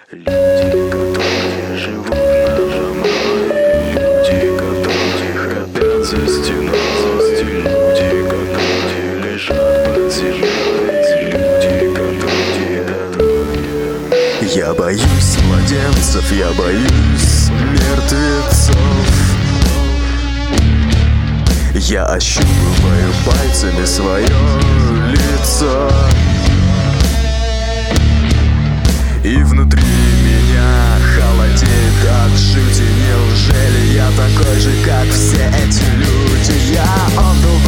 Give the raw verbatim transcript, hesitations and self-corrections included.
Люди, которые живут надо мной, люди, которые храпят за стеной, люди, которые лежат под землей, люди, которые... Я боюсь младенцев, я боюсь мертвецов. Я ощупываю пальцами свое лицо, и внутри меня холодеет от жути. Неужели я такой же, как все эти люди? Я on the